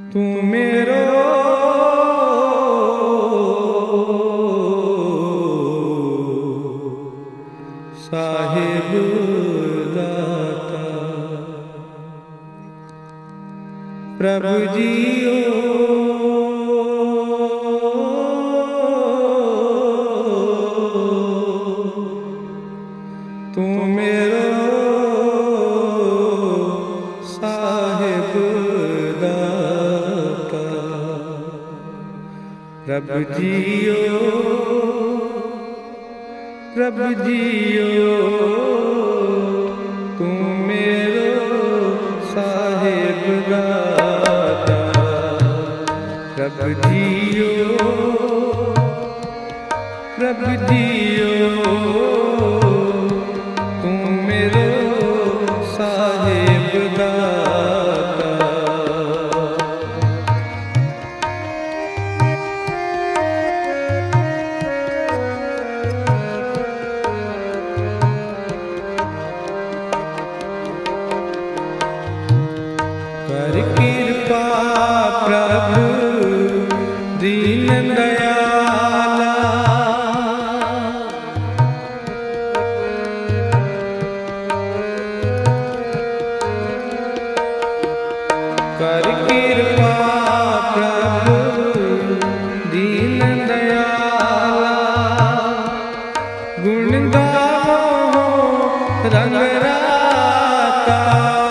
तू मेरो साहिब दाता। प्रभु जियो तू मेरो साहिब दाता। प्रभु जियो प्रभु जियो तू मेरो साहिब दाता। प्रभु जियो प्रभु जियो तू मेरो साहिब दाता। कर कृपा प्रभु दीन दयाला। कर कृपा प्रभु दीन दयाला। गुण गाओ रंग राता।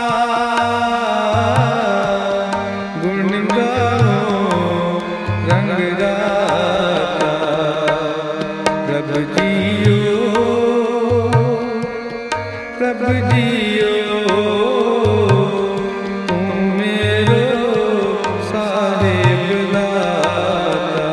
गुण गाओ रंग राता। प्रभु जियो प्रभु जियो तू मेरो साहिब दाता।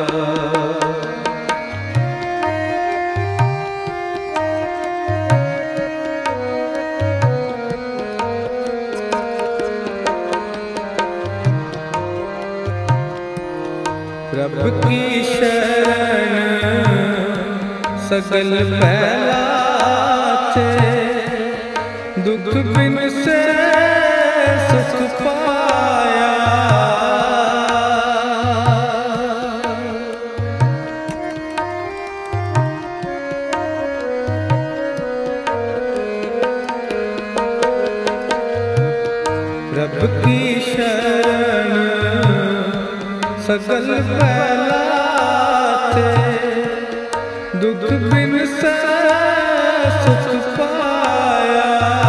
प्रभु की शरण सकल फैलाते। दुख बिन से सुख पाया। प्रभु की शरण सकल फैलाते। दुख बिन से सुख पाया।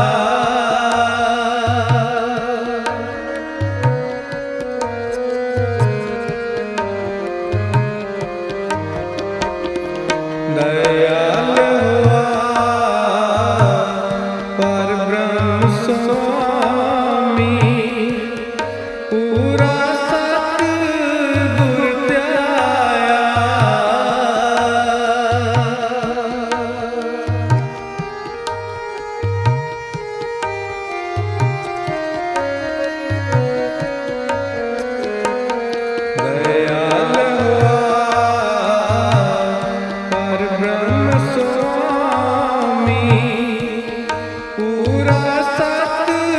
दयाल हुआ पर ब्रह्म स्वामी। पूरा सतगुर त्याया। दयाल हुआ पर ब्रह्म स्वामी। पूरा सत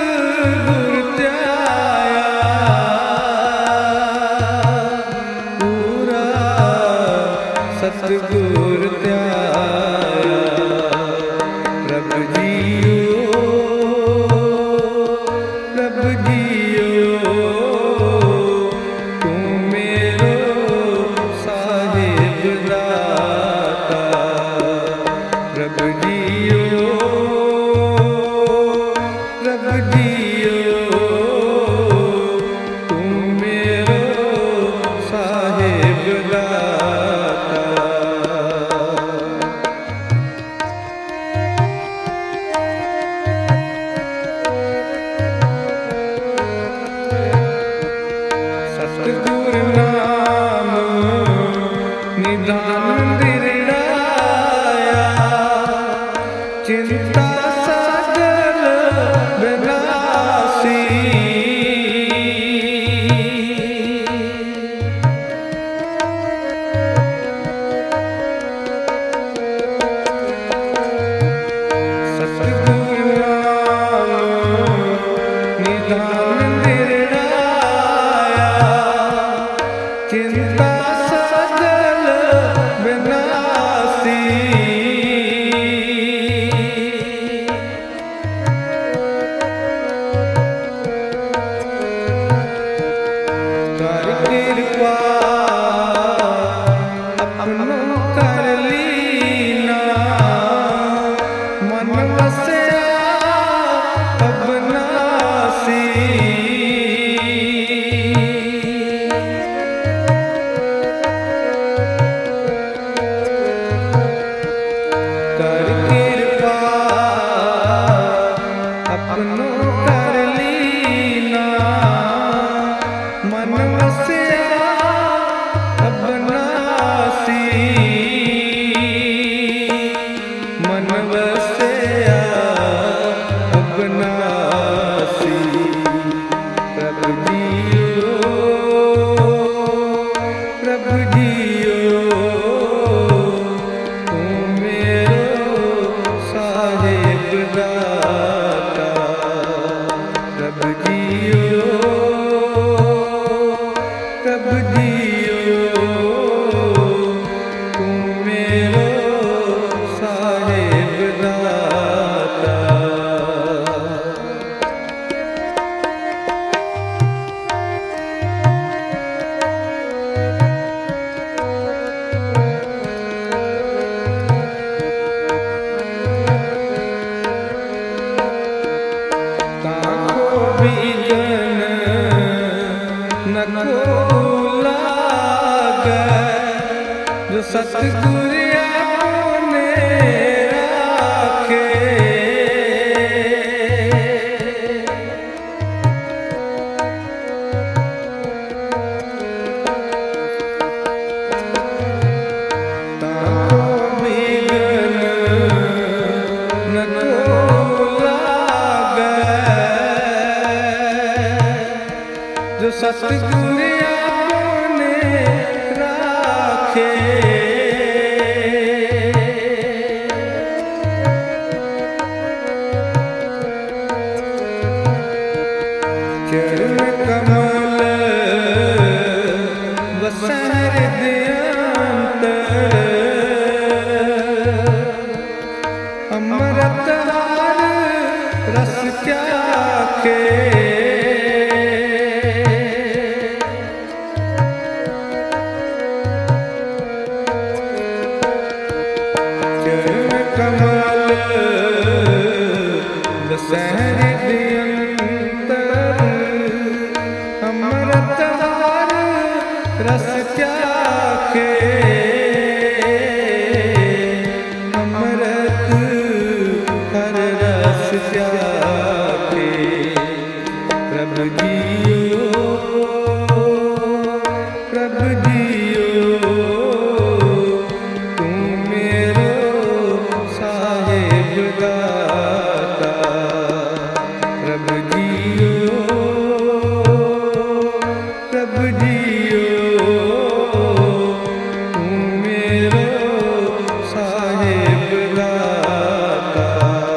अपनो कर लीना, मन वसिया अब नासी, मन वसिया अब नासी। प्रभु जियो, प्रभु जियो, तू मेरो साहिब दाता। प्रभु जियो, प्रभु जियो, तू मेरो साहिब दाता। बिगन न को लागे, जो सतगुरु आपने राखे। ताको बिगन न को लागे, जो सतगुरु आपने राखे। चरण कमल बसै हृदयंत, अमृत हार रस चाखे। कमल बसै हृदयंतर, अमृत हार रस चाखे। अमृत हर रस चाखे। प्रभु जियो, प्रभु जियो, तू मेरो साहिब दाता। प्रभु जियो, प्रभु जियो, तू मेरो साहिब दाता।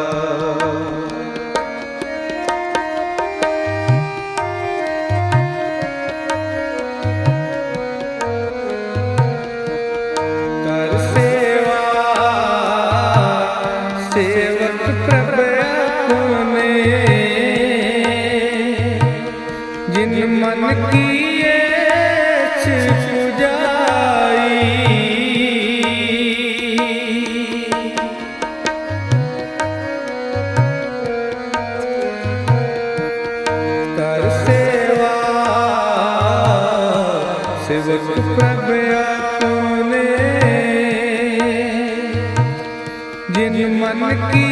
कर सेवा सेवक प्रभु अपने, जिन मन किए पुजाई। कर सेवा सेवक प्रभु अपने, जिन मन की